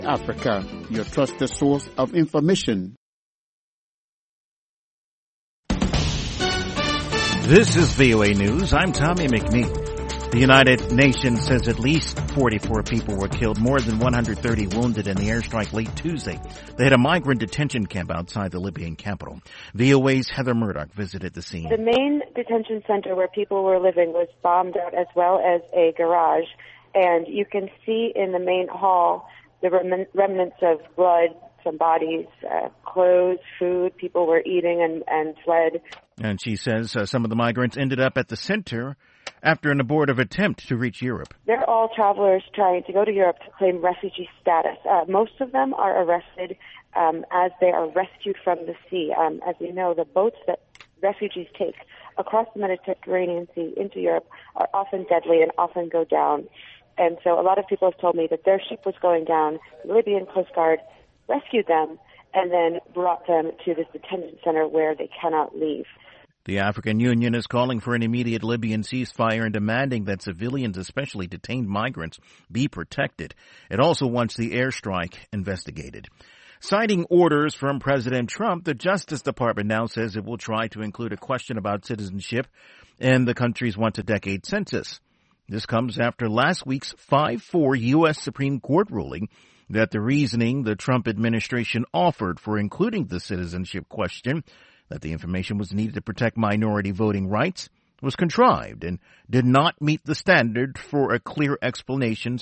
Africa, your trusted source of information. This is VOA News. I'm Tommy McNeil. The United Nations says at least 44 people were killed, more than 130 wounded in the airstrike late Tuesday. They had a migrant detention camp outside the Libyan capital. VOA's Heather Murdoch visited the scene. The main detention center where people were living was bombed out, as well as a garage. And you can see in the main hall the remnants of blood, some bodies, clothes, food. People were eating and fled. And she says some of the migrants ended up at the center after an abortive attempt to reach Europe. They're all travelers trying to go to Europe to claim refugee status. Most of them are arrested as they are rescued from the sea. As you know, the boats that refugees take across the Mediterranean Sea into Europe are often deadly and often go down. And so a lot of people have told me that their ship was going down. The Libyan Coast Guard rescued them and then brought them to this detention center where they cannot leave. The African Union is calling for an immediate Libyan ceasefire and demanding that civilians, especially detained migrants, be protected. It also wants the airstrike investigated. Citing orders from President Trump, the Justice Department now says it will try to include a question about citizenship in the country's once-a-decade census. This comes after last week's 5-4 U.S. Supreme Court ruling that the reasoning the Trump administration offered for including the citizenship question, that the information was needed to protect minority voting rights, was contrived and did not meet the standard for a clear explanation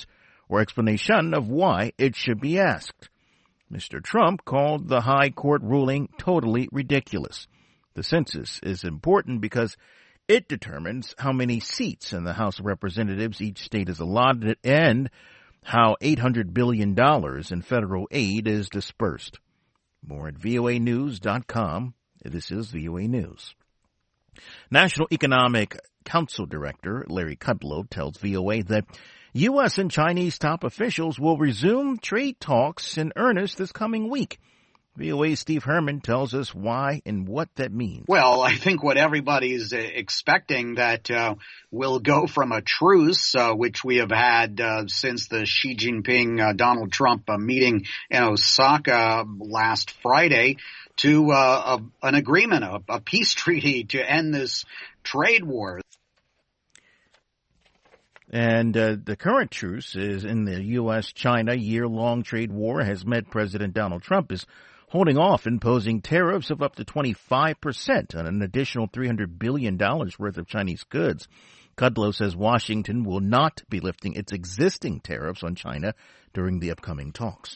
of why it should be asked. Mr. Trump called the high court ruling totally ridiculous. The census is important because it determines how many seats in the House of Representatives each state is allotted and how $800 billion in federal aid is dispersed. More at voanews.com. This is VOA News. National Economic Council Director Larry Kudlow tells VOA that U.S. and Chinese top officials will resume trade talks in earnest this coming week. VOA's Steve Herman tells us why and what that means. Well, I think what everybody's expecting that we'll go from a truce, which we have had since the Xi Jinping, Donald Trump meeting in Osaka last Friday, to an agreement, a peace treaty to end this trade war. And the current truce is in the U.S.-China year-long trade war has meant President Donald Trump is holding off imposing tariffs of up to 25% on an additional $300 billion worth of Chinese goods. Kudlow says Washington will not be lifting its existing tariffs on China during the upcoming talks.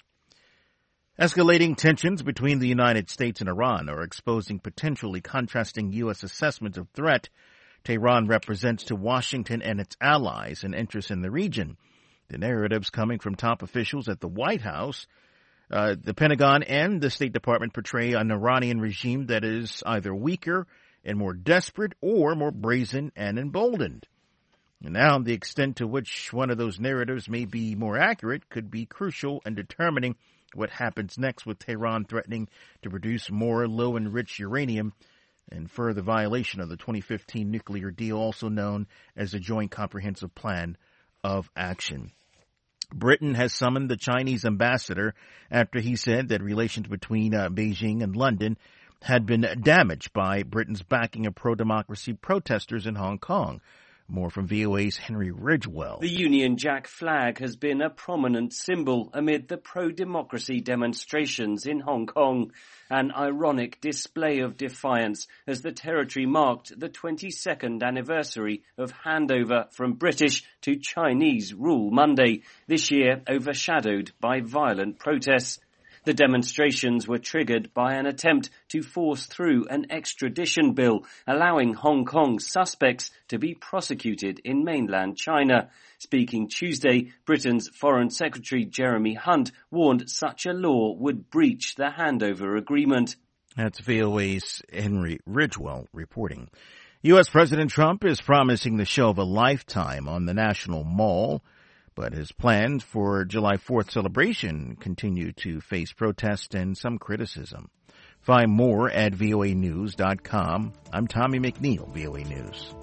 Escalating tensions between the United States and Iran are exposing potentially contrasting U.S. assessments of threat Tehran represents to Washington and its allies and interests in the region. The narratives coming from top officials at the White House, the Pentagon, and the State Department portray an Iranian regime that is either weaker and more desperate or more brazen and emboldened. And now the extent to which one of those narratives may be more accurate could be crucial in determining what happens next, with Tehran threatening to produce more low-enriched uranium and further violation of the 2015 nuclear deal, also known as the Joint Comprehensive Plan of Action. Britain has summoned the Chinese ambassador after he said that relations between Beijing and London had been damaged by Britain's backing of pro-democracy protesters in Hong Kong. More from VOA's Henry Ridgewell. The Union Jack flag has been a prominent symbol amid the pro-democracy demonstrations in Hong Kong, an ironic display of defiance as the territory marked the 22nd anniversary of handover from British to Chinese rule Monday, this year overshadowed by violent protests. The demonstrations were triggered by an attempt to force through an extradition bill allowing Hong Kong suspects to be prosecuted in mainland China. Speaking Tuesday, Britain's Foreign Secretary Jeremy Hunt warned such a law would breach the handover agreement. That's VOA's Henry Ridgewell reporting. U.S. President Trump is promising the show of a lifetime on the National Mall, but his plans for July 4th celebration continue to face protest and some criticism. Find more at voanews.com. I'm Tommy McNeil, VOA News.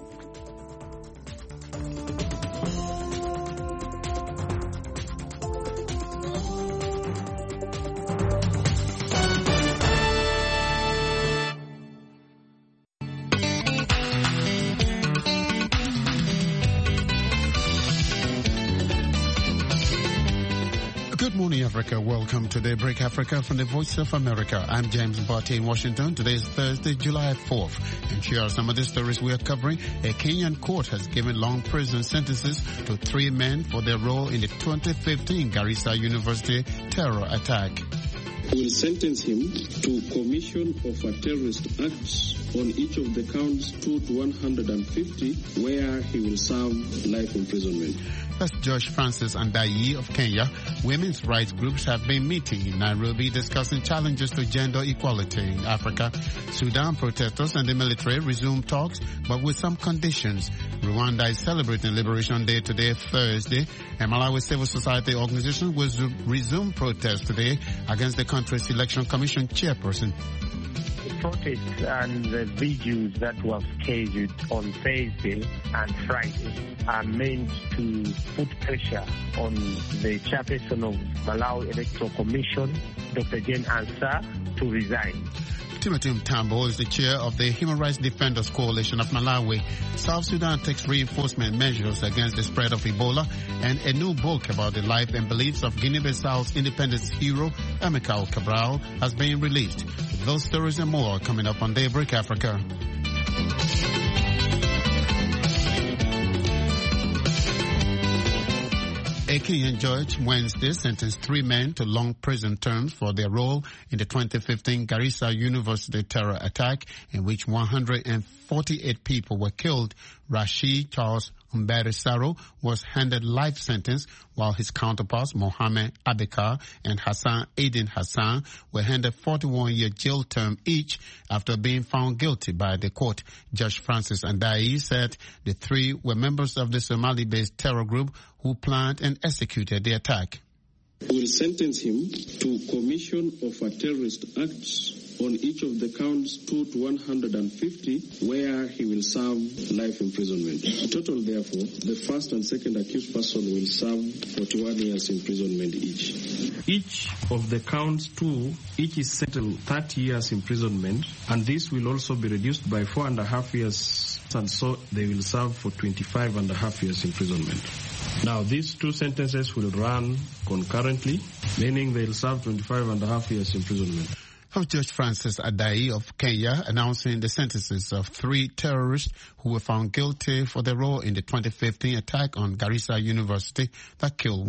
morning, Africa. Welcome to Daybreak Africa from the Voice of America. I'm James Barty in Washington. Today is Thursday, July 4th. And here are some of the stories we are covering. A Kenyan court has given long prison sentences to 3 men for their role in the 2015 Garissa University terror attack. Will sentence him to commission of a terrorist act on each of the counts 2 to 150, where he will serve life imprisonment. That's Josh Francis Andayi of Kenya. Women's rights groups have been meeting in Nairobi discussing challenges to gender equality in Africa. Sudan protesters and the military resume talks, but with some conditions. Rwanda is celebrating Liberation Day today, Thursday, and Malawi civil society organizations will resume protests today against the country's election commission chairperson. Protests and the vigils that were scheduled on Thursday and Friday are meant to put pressure on the chairperson of Malawi Electoral Commission, Dr. Jane Ansah, to resign. Timothy Mtambo is the chair of the Human Rights Defenders Coalition of Malawi. South Sudan takes reinforcement measures against the spread of Ebola, and a new book about the life and beliefs of Guinea-Bissau's independence hero, Amilcar Cabral, has been released. Those stories and more coming up on Daybreak Africa. A Kenyan judge Wednesday sentenced 3 men to long prison terms for their role in the 2015 Garissa University terror attack, in which 148 people were killed. Rashid Charles Mbere was handed life sentence, while his counterparts Mohammed Abekar and Hassan Aiden Hassan were handed 41-year jail term each after being found guilty by the court. Judge Francis Andayi said the 3 were members of the Somali-based terror group who planned and executed the attack. We will sentence him to commission of a terrorist act on each of the counts 2 to 150, where he will serve life imprisonment. In total, therefore, the first and second accused person will serve 41 years imprisonment each. Each of the counts 2, each is sentenced to 30 years imprisonment, and this will also be reduced by 4.5 years, and so they will serve for 25.5 years imprisonment. Now, these 2 sentences will run concurrently, meaning they'll serve 25.5 years imprisonment. Of Judge Francis Andayi of Kenya announcing the sentences of 3 terrorists who were found guilty for their role in the 2015 attack on Garissa University that killed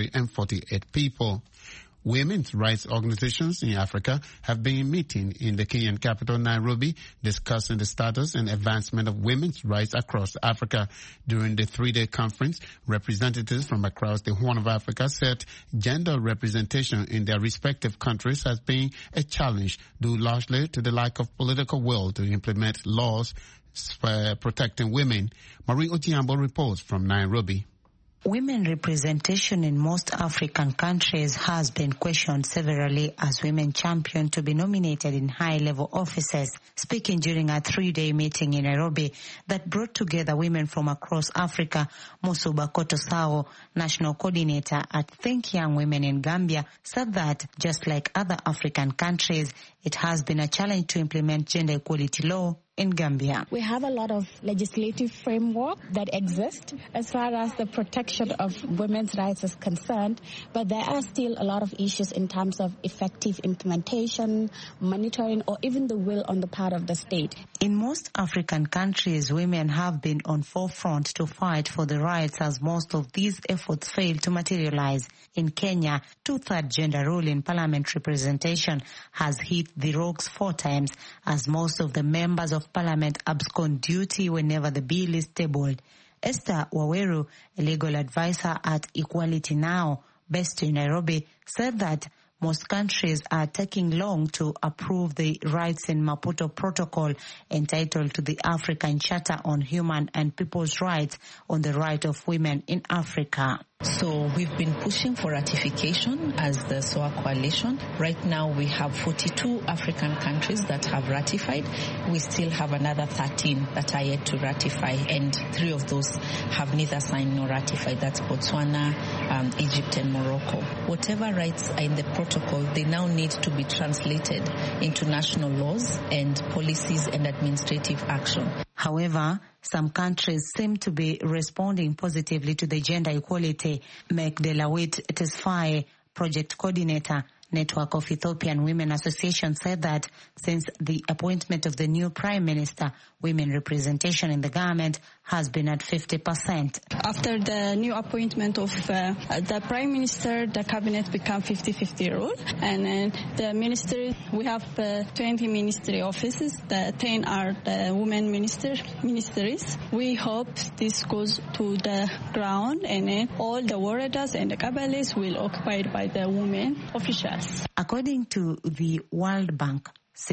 148 people. Women's rights organizations in Africa have been meeting in the Kenyan capital, Nairobi, discussing the status and advancement of women's rights across Africa. During the 3-day conference, representatives from across the Horn of Africa said gender representation in their respective countries has been a challenge due largely to the lack of political will to implement laws protecting women. Marie Otiambo reports from Nairobi. Women representation in most African countries has been questioned severally as women champion to be nominated in high-level offices. Speaking during a 3-day meeting in Nairobi that brought together women from across Africa, Musuba Kotosao, national coordinator at Think Young Women in Gambia, said that just like other African countries, it has been a challenge to implement gender equality law in Gambia. We have a lot of legislative framework that exists as far as the protection of women's rights is concerned, but there are still a lot of issues in terms of effective implementation, monitoring, or even the will on the part of the state. In most African countries, women have been on forefront to fight for the rights as most of these efforts fail to materialize. In Kenya, 2/3 gender rule in parliament representation has hit the rocks 4 times as most of the members of parliament abscond duty whenever the bill is tabled. Esther Waweru, a legal advisor at Equality Now, based in Nairobi, said that most countries are taking long to approve the Rights in Maputo Protocol entitled to the African Charter on Human and People's Rights on the right of women in Africa. So we've been pushing for ratification as the SOA coalition. Right now we have 42 African countries that have ratified. We still have another 13 that are yet to ratify, and 3 of those have neither signed nor ratified. That's Botswana, Egypt and Morocco. Whatever rights are in the protocol, they now need to be translated into national laws and policies and administrative action. However, some countries seem to be responding positively to the gender equality. Meg Delawit Tesfaye, project coordinator, Network of Ethiopian Women Association, said that since the appointment of the new Prime Minister, women representation in the government has been at 50%. After the new appointment of the Prime Minister, the cabinet become 50-50 rule. And the ministry, we have 20 ministry offices. The 10 are the women ministries. We hope this goes to the ground and all the waradas and the kabbales will occupied by the women officials. According to the World Bank,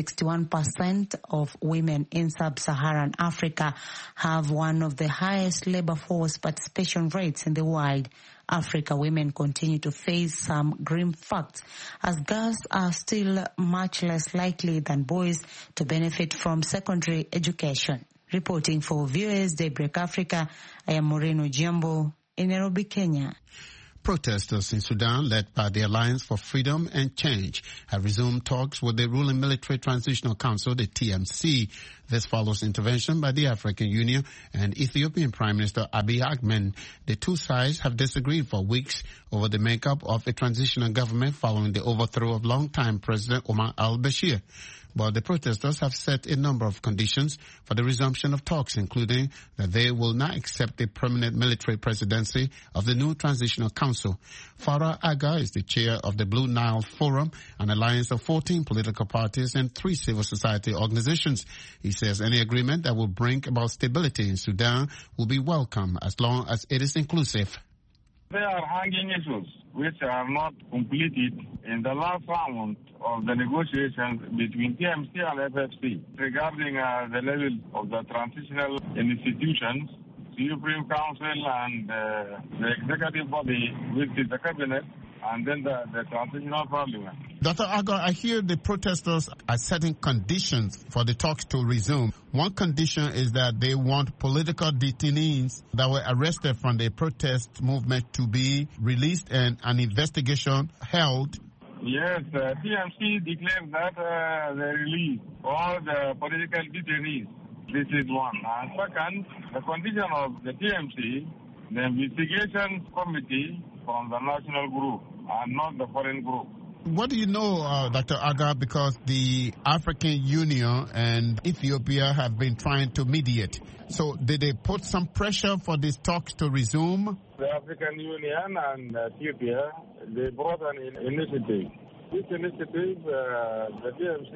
61% of women in sub-Saharan Africa have one of the highest labor force participation rates in the world. Africa women continue to face some grim facts, as girls are still much less likely than boys to benefit from secondary education. Reporting for Viewers Daybreak Africa, I am Moreno Giambo in Nairobi, Kenya. Protesters in Sudan, led by the Alliance for Freedom and Change, have resumed talks with the ruling Military Transitional Council, the TMC. This follows intervention by the African Union and Ethiopian Prime Minister Abiy Ahmed. The two sides have disagreed for weeks over the makeup of a transitional government following the overthrow of longtime President Omar al-Bashir. But the protesters have set a number of conditions for the resumption of talks, including that they will not accept the permanent military presidency of the new transitional council. Farah Aga is the chair of the Blue Nile Forum, an alliance of 14 political parties and 3 civil society organizations. He says any agreement that will bring about stability in Sudan will be welcome as long as it is inclusive. There are hanging issues which are not completed in the last round of the negotiations between TMC and FFC regarding the level of the transitional institutions, Supreme Council and the executive body, which is the cabinet, and then the transitional parliament. Dr. Aga, I hear the protesters are setting conditions for the talks to resume. One condition is that they want political detainees that were arrested from the protest movement to be released and an investigation held. Yes, TMC declared that they release all the political detainees. This is one. And second, the condition of the TMC, the investigation committee from the national group and not the foreign group. What do you know, Dr. Aga, because the African Union and Ethiopia have been trying to mediate. So did they put some pressure for these talks to resume? The African Union and Ethiopia, they brought an initiative. This initiative, the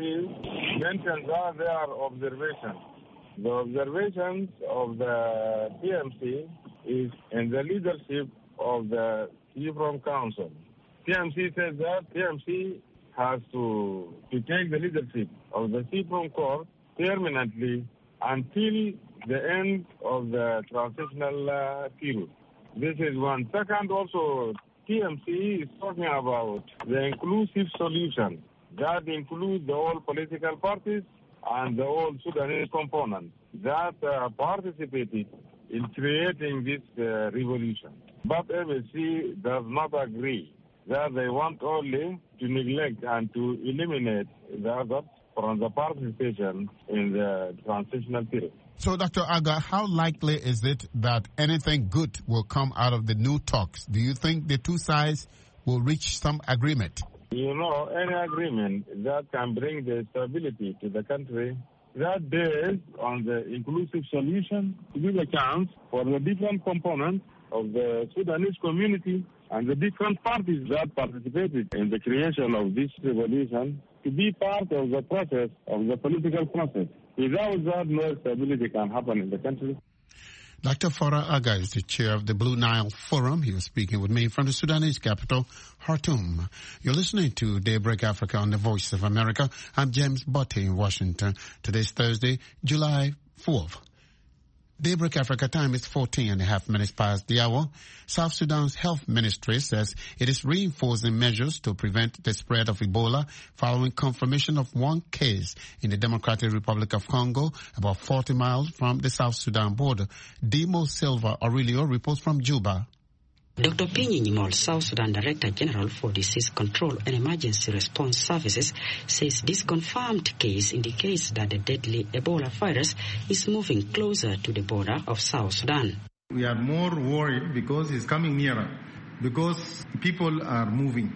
TMC mentions are their observations. The observations of the TMC is in the leadership of the Supreme Council. TMC says that TMC has to take the leadership of the Supreme Court permanently until the end of the transitional period. This is one. Second, also, TMC is talking about the inclusive solution that includes the all political parties and the all Sudanese components that participated in creating this revolution. But FSC does not agree that they want only to neglect and to eliminate the others from the participation in the transitional period. So, Dr. Aga, how likely is it that anything good will come out of the new talks? Do you think the two sides will reach some agreement? You know, any agreement that can bring the stability to the country, that based on the inclusive solution, to give a chance for the different components of the Sudanese community and the different parties that participated in the creation of this revolution to be part of the process, of the political process. Without that, no stability can happen in the country. Dr. Farah Aga is the chair of the Blue Nile Forum. He was speaking with me from the Sudanese capital, Khartoum. You're listening to Daybreak Africa on the Voice of America. I'm James Botte in Washington. Today's Thursday, July 4th. Daybreak Africa time is 14.5 minutes past the hour. South Sudan's health ministry says it is reinforcing measures to prevent the spread of Ebola following confirmation of one case in the Democratic Republic of Congo, about 40 miles from the South Sudan border. Dimo Silva Aurelio reports from Juba. Dr. Penny Nimol, South Sudan Director General for Disease Control and Emergency Response Services, says this confirmed case indicates that the deadly Ebola virus is moving closer to the border of South Sudan. We are more worried because it's coming nearer, because people are moving.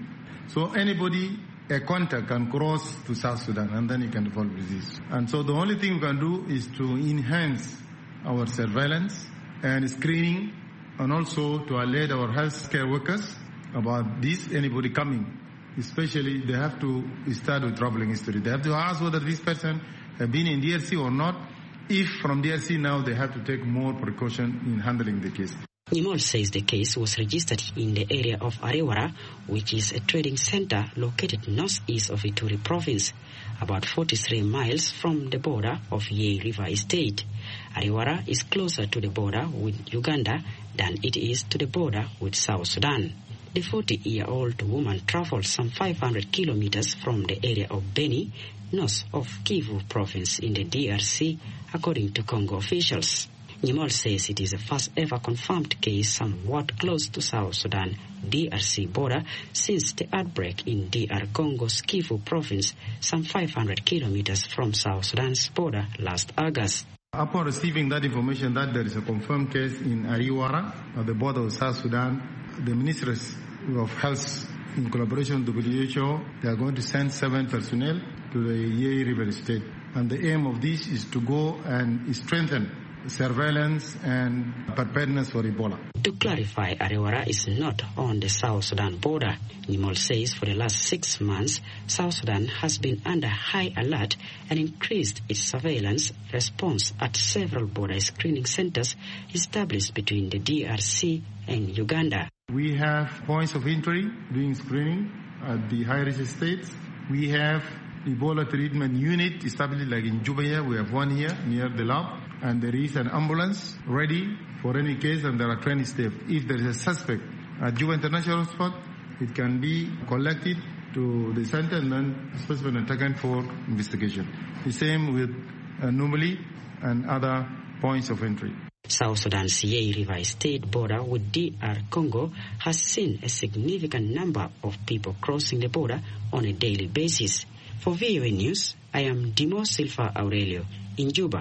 So anybody, a contact can cross to South Sudan and then he can develop disease. And so the only thing we can do is to enhance our surveillance and screening, and also to alert our healthcare workers about this, anybody coming. Especially, they have to start with traveling history. They have to ask whether this person has been in DRC or not. If from DRC now, they have to take more precaution in handling the case. Nimol says the case was registered in the area of Ariwara, which is a trading center located northeast of Ituri province, about 43 miles from the border of Yei River State. Ariwara is closer to the border with Uganda than it is to the border with South Sudan. The 40-year-old woman traveled some 500 kilometers from the area of Beni, north of Kivu province in the DRC, according to Congo officials. Nimol says it is the first ever confirmed case somewhat close to South Sudan DRC border since the outbreak in DR Congo's Kivu province, some 500 kilometers from South Sudan's border last August. Upon receiving that information that there is a confirmed case in Ariwara, at the border of South Sudan, the Ministries of Health, in collaboration with WHO, they are going to send 7 personnel to the Yei River State. And the aim of this is to go and strengthen surveillance and preparedness for Ebola. To clarify, Ariwara is not on the South Sudan border. Nimol says for the last 6 months, South Sudan has been under high alert and increased its surveillance response at several border screening centers established between the DRC and Uganda. We have points of entry doing screening at the high-risk states. We have Ebola treatment unit established like in Juba here. We have one here near the lab. And there is an ambulance ready for any case, and there are 20 staff. If there is a suspect at Juba International Hospital, it can be collected to the center and then specimen and taken for investigation. The same with Numali and other points of entry. South Sudan's Yei River State border with DR Congo has seen a significant number of people crossing the border on a daily basis. For VOA News, I am Dimo Silva Aurelio in Juba.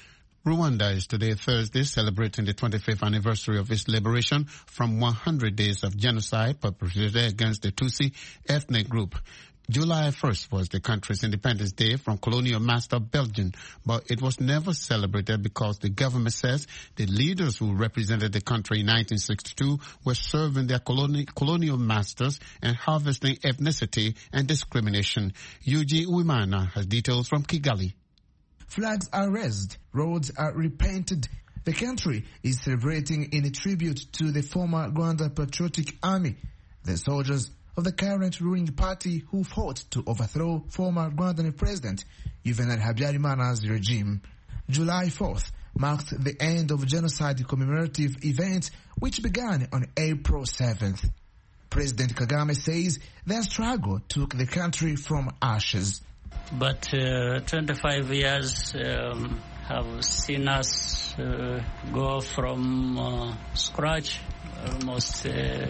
Rwanda is today, Thursday, celebrating the 25th anniversary of its liberation from 100 days of genocide perpetrated against the Tutsi ethnic group. July 1st was the country's Independence Day from colonial master Belgium, but it was never celebrated because the government says the leaders who represented the country in 1962 were serving their colonial masters and harvesting ethnicity and discrimination. Yuji Uwimana has details from Kigali. Flags are raised, roads are repainted. The country is celebrating in a tribute to the former Rwanda Patriotic Army, the soldiers of the current ruling party who fought to overthrow former Rwandan President Juvenal Habyarimana's regime. July 4th marked the end of genocide commemorative event which began on April 7th. President Kagame says their struggle took the country from ashes. But 25 years have seen us go from scratch, almost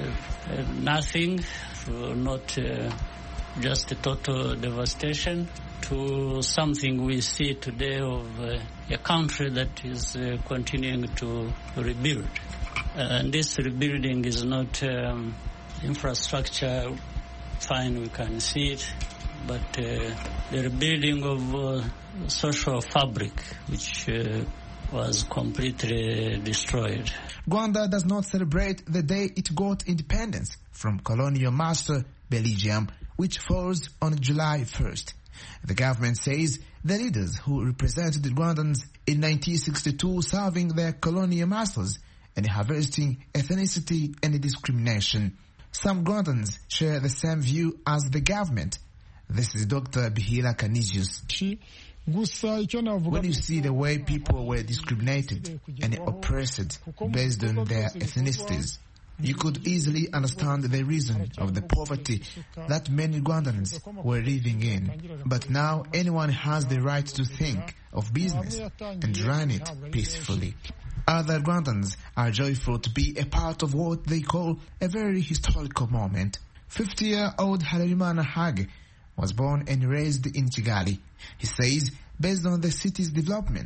nothing, to not just a total devastation, to something we see today of a country that is continuing to rebuild. And this rebuilding is not infrastructure, fine, we can see it, but the rebuilding of social fabric, which was completely destroyed. Rwanda does not celebrate the day it got independence from colonial master Belgium, which falls on July 1st. The government says the leaders who represented the Rwandans in 1962 serving their colonial masters and harvesting ethnicity and discrimination. Some Rwandans share the same view as the government. This is Dr. Bihira Canisius. When you see the way people were discriminated and oppressed based on their ethnicities, you could easily understand the reason of the poverty that many Rwandans were living in. But now anyone has the right to think of business and run it peacefully. Other Rwandans are joyful to be a part of what they call a very historical moment. 50-year-old Halerimana Hage was born and raised in Kigali. He says, based on the city's development,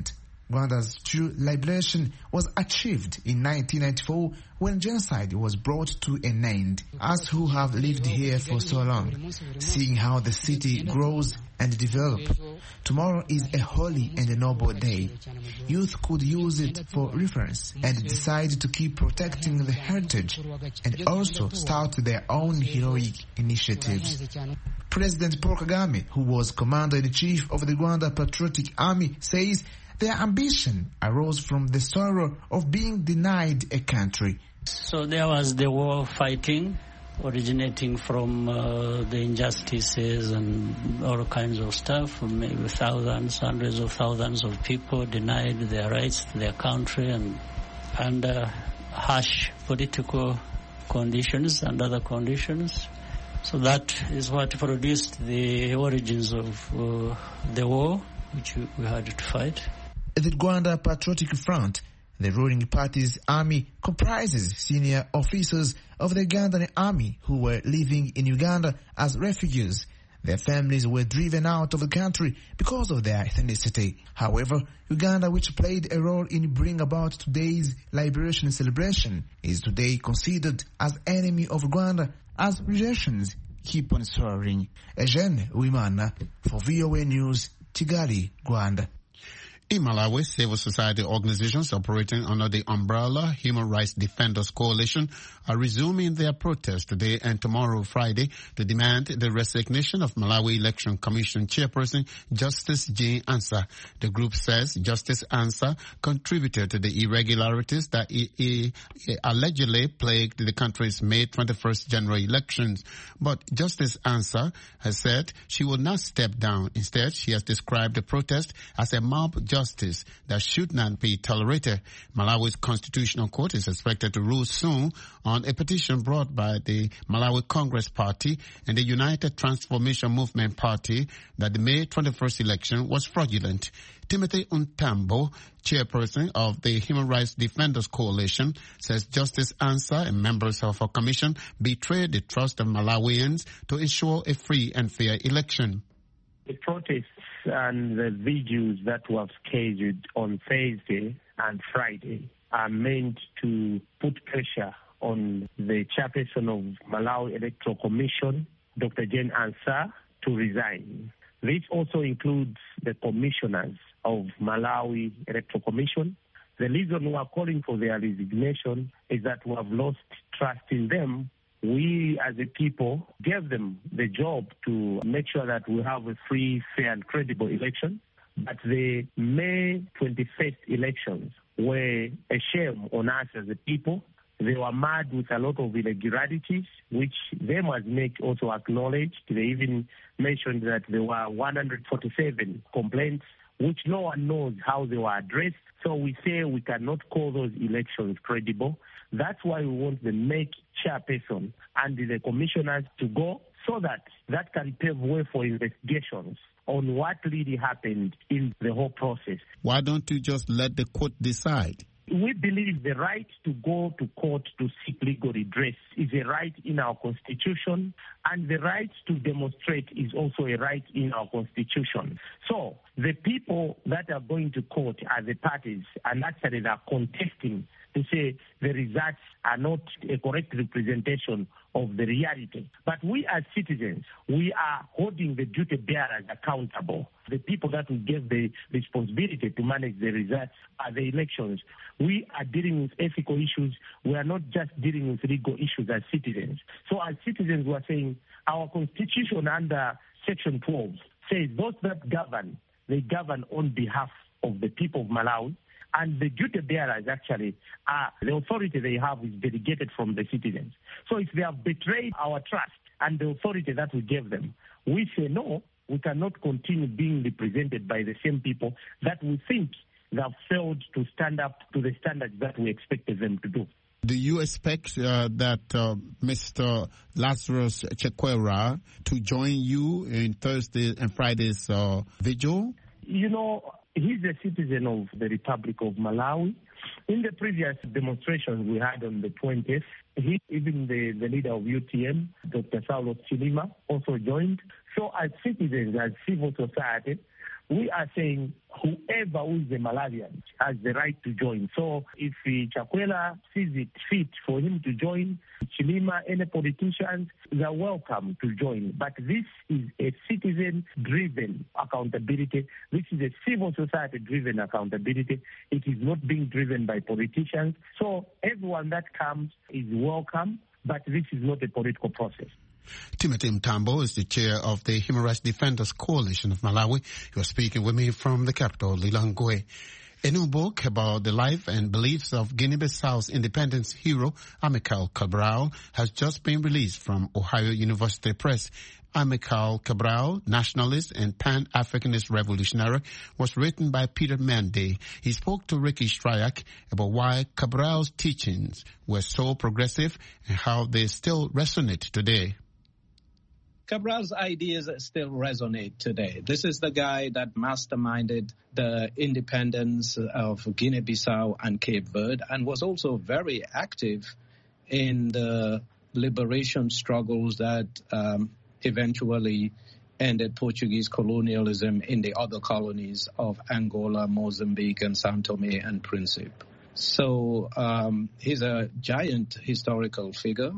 Rwanda's true liberation was achieved in 1994 when genocide was brought to an end. Us who have lived here for so long, seeing how the city grows and develops, tomorrow is a holy and a noble day. Youth could use it for reference and decide to keep protecting the heritage and also start their own heroic initiatives. President Paul Kagame, who was Commander-in-Chief of the Rwanda Patriotic Army, says their ambition arose from the sorrow of being denied a country. So there was the war fighting originating from the injustices and all kinds of stuff. Maybe thousands, hundreds of thousands of people denied their rights to their country and harsh political conditions and other conditions. So that is what produced the origins of the war, which we had to fight. The Rwanda Patriotic Front, the ruling party's army, comprises senior officers of the Ugandan army who were living in Uganda as refugees. Their families were driven out of the country because of their ethnicity. However, Uganda, which played a role in bringing about today's liberation celebration, is today considered as enemy of Rwanda as relations keep on soaring. Eugene Uwimana for VOA News, Kigali, Rwanda. In Malawi, civil society organizations operating under the umbrella Human Rights Defenders Coalition are resuming their protest today and tomorrow, Friday, to demand the resignation of Malawi Election Commission Chairperson Justice Jane Ansah. The group says Justice Ansah contributed to the irregularities that allegedly plagued the country's May 21st general elections. But Justice Ansah has said she will not step down. Instead, she has described the protest as a mob justice that should not be tolerated. Malawi's Constitutional Court is expected to rule soon on a petition brought by the Malawi Congress Party and the United Transformation Movement Party that the May 21st election was fraudulent. Timothy Untambo, chairperson of the Human Rights Defenders Coalition, says Justice Ansah and members of her commission betrayed the trust of Malawians to ensure a free and fair election. The protests and the vigils that were scheduled on Thursday and Friday are meant to put pressure on the chairperson of Malawi Electoral Commission, Dr. Jane Ansah, to resign. This also includes the commissioners of Malawi Electoral Commission. The reason we are calling for their resignation is that we have lost trust in them. We, as a people, gave them the job to make sure that we have a free, fair, and credible election. But the May 21st elections were a shame on us as a people. They were marred with a lot of irregularities, which they must make also acknowledged. They even mentioned that there were 147 complaints, which no one knows how they were addressed. So we say we cannot call those elections credible. That's why we want the make chairperson and the commissioners to go so that can pave way for investigations on what really happened in the whole process. Why don't you just let the court decide? We believe the right to go to court to seek legal redress is a right in our Constitution, and the right to demonstrate is also a right in our Constitution. So the people that are going to court are the parties, and actually they are contesting to say the results are not a correct representation of the reality. But we as citizens, we are holding the duty bearers accountable. The people that we gave the responsibility to manage the results are the elections. We are dealing with ethical issues. We are not just dealing with legal issues as citizens. So as citizens, we are saying our Constitution under Section 12 says those that govern, they govern on behalf of the people of Malawi. And the duty bearers actually are the authority they have is delegated from the citizens. So if they have betrayed our trust and the authority that we gave them, we say no, we cannot continue being represented by the same people that we think they have failed to stand up to the standards that we expected them to do. Do you expect that Mr. Lazarus Chakwera to join you in Thursday and Friday's vigil? You know, he's a citizen of the Republic of Malawi. In the previous demonstrations we had on the 20th, even the leader of UTM, Dr. Saulos Chilima, also joined. So as citizens, as civil society, we are saying whoever who is a Malawian has the right to join. So if Chakwera sees it fit for him to join, Chilima, any politicians, they are welcome to join. But this is a citizen-driven accountability. This is a civil society-driven accountability. It is not being driven by politicians. So everyone that comes is welcome, but this is not a political process. Timothy Mtambo is the chair of the Human Rights Defenders Coalition of Malawi. You are speaking with me from the capital, Lilongwe. A new book about the life and beliefs of Guinea-Bissau's independence hero, Amilcar Cabral, has just been released from Ohio University Press. Amilcar Cabral, nationalist and Pan-Africanist revolutionary, was written by Peter Mende. He spoke to Ricky Stryak about why Cabral's teachings were so progressive and how they still resonate today. Cabral's ideas still resonate today. This is the guy that masterminded the independence of Guinea-Bissau and Cape Verde and was also very active in the liberation struggles that eventually ended Portuguese colonialism in the other colonies of Angola, Mozambique, and São Tomé and Príncipe. So he's a giant historical figure.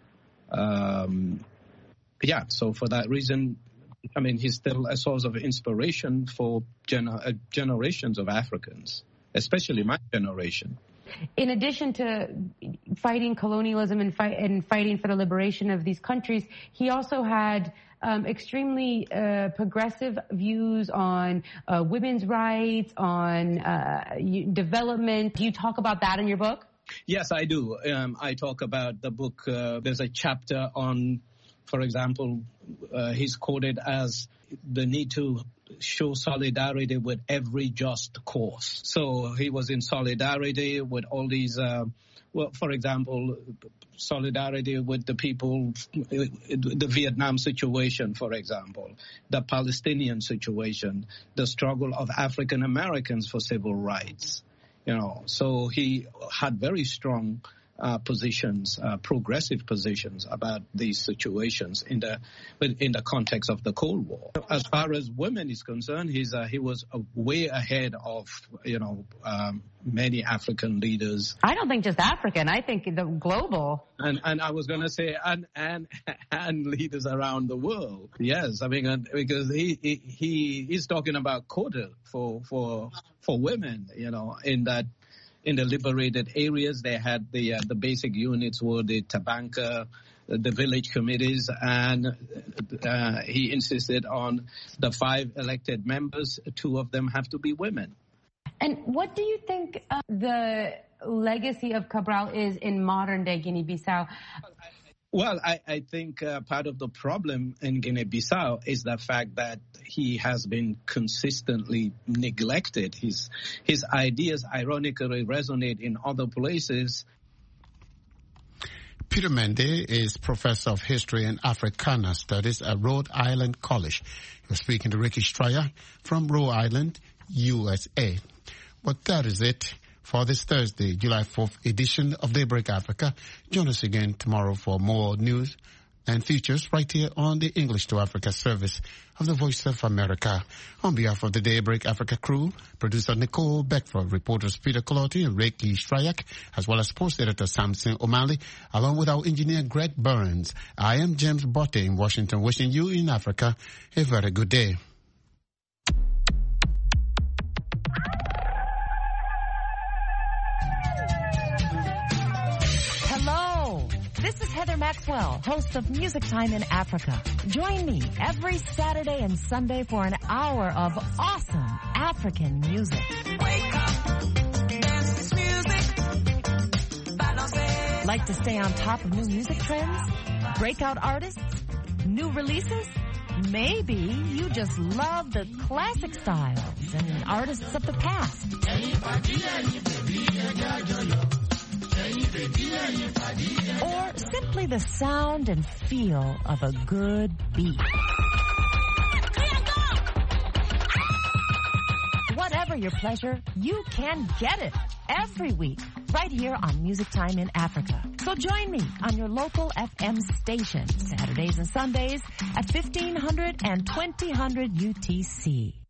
So for that reason, I mean, he's still a source of inspiration for generations of Africans, especially my generation. In addition to fighting colonialism and fighting for the liberation of these countries, he also had extremely progressive views on women's rights, on development. Do you talk about that in your book? Yes, I do. I talk about the book. There's a chapter on, for example, he's quoted as the need to show solidarity with every just cause. So he was in solidarity with all these, for example, solidarity with the people, the Vietnam situation, for example, the Palestinian situation, the struggle of African Americans for civil rights. So he had very strong positions, progressive positions about these situations in the context of the Cold War. As far as women is concerned, he was way ahead of many African leaders. I don't think just African. I think the global. And I was going to say and leaders around the world. Yes, I mean because he's talking about quota for women. In the liberated areas, they had the basic units were the Tabanka, the village committees, and he insisted on the 5 elected members. 2 of them have to be women. And what do you think the legacy of Cabral is in modern-day Guinea-Bissau? Well, I think part of the problem in Guinea-Bissau is the fact that he has been consistently neglected. His ideas, ironically, resonate in other places. Peter Mende is Professor of History and Africana Studies at Rhode Island College. He was speaking to Ricky Stryer from Rhode Island, USA. But that is it for this Thursday, July 4th edition of Daybreak Africa. Join us again tomorrow for more news and features right here on the English to Africa service of the Voice of America. On behalf of the Daybreak Africa crew, producer Nicole Beckford, reporters Peter Colotti and Ricky Stryak, as well as post editor Samson O'Malley, along with our engineer Greg Burns, I am James Botte in Washington, wishing you in Africa a very good day. This is Heather Maxwell, host of Music Time in Africa. Join me every Saturday and Sunday for an hour of awesome African music. Wake up, dance this music. Like to stay on top of new music trends? Breakout artists? New releases? Maybe you just love the classic styles and artists of the past. Or simply the sound and feel of a good beat. Whatever your pleasure, you can get it every week right here on Music Time in Africa. So join me on your local FM station Saturdays and Sundays at 1500 and 2000 UTC.